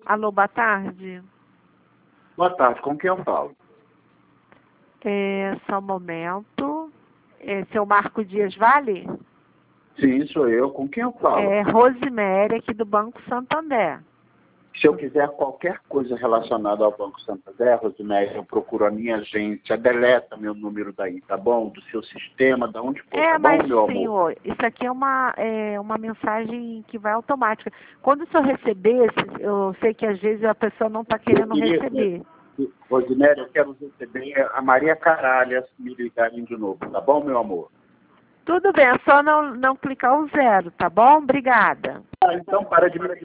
Alô, boa tarde. Boa tarde, com quem eu falo? Só um momento. Seu Marco Dias Vale? Sim, sou eu. Com quem eu falo? Rosemary, aqui do Banco Santander. Se eu quiser qualquer coisa relacionada ao Banco Santander, Rosemary, eu procuro a minha agência, deleta meu número daí, tá bom? Do seu sistema, da onde for, tá Mas bom, meu amor? senhor, isso aqui é uma mensagem que vai automática. Quando o senhor receber, eu sei que às vezes a pessoa não está querendo receber. Rosemary, eu quero receber a Maria Caralhas me ligarem de novo, tá bom, meu amor? Tudo bem, é só não clicar o 0, tá bom? Obrigada. Então para de me